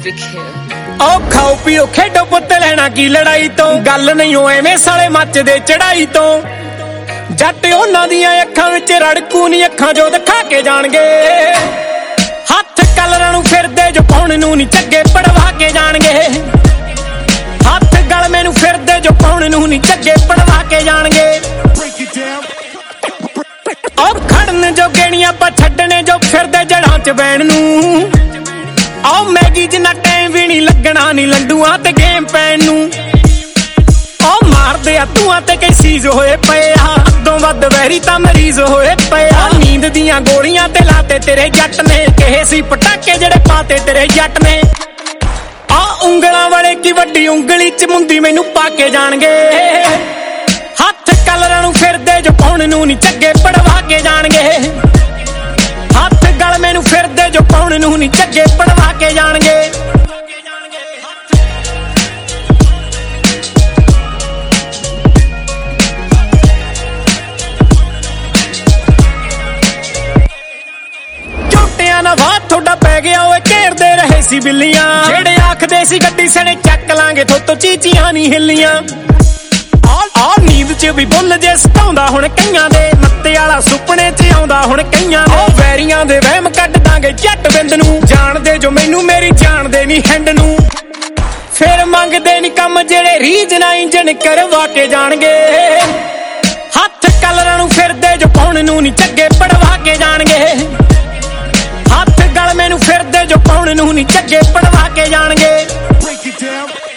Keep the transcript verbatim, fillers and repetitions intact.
ओ खाओ पियो खेडो पुत लेना की लड़ाई तो गल नहीं हो एवें साले मचदे चढ़ाई तो जट उन्हां दियां अखां विच रड़कू नी अखां जो दिखा के जाणगे हथ कलरां नूं फिरदे जो पाउण नूं नी झग्गे पड़वा के जाणगे हथ गलमे नूं फिरदे जो पाउण नूं नी झग्गे पड़वा के जाणगे ओ खड़न जो गेणियां पा छड्डने जो फिरदे जड़ां च बैण नूं आओ मैगी जिन्ना टाइम भी नहीं लगना नी लंडुआ ते गेम पैन नू ओ मार दे तूं ते कई सीज होए पे अदों वध वैरी तां मरीज होए पे नींद दियां गोलियां ते लाते तेरे जट ने कहे सी पटाके जेड़े पाते तेरे जट ने आ उंगलां वाले की वड्डी उंगली च मुंदी मैनू पा के जाणगे हथ कलरां नू फिरदे जो पाउण नू नी झग्गे पड़वा के जाणगे हथ गलमे नू फिरदे जो पाउण नू नी झग्गे पड़वा के जाणगे झूठियां ना वाह थोड़ा पै गया ओए घेरदे रहे सी बिल्लियां जेड़े आखदे सी गड्डी सने चक लांगे थोतो चीचियां नी हिल्लियां आ नींद च भी बुल जे सताउंदा हुण कईयां दे मत्ते वाला सुपने च आउंदा हुण कईयां दे वैरियां दे वहम कढ दांगे जट बिंद नू जाणदे जो मैनू मेरी जाणदे नी हैंड नू फिर मंगदे नी कम जेड़े रीज ना इंजन करवा के जाणगे हथ कलरां नू फिरदे जो पाउण नू नी झग्गे पड़वा के जाणगे हथ गलमे नू फिरदे जो पाउण नू नी झग्गे पड़वा के जाणगे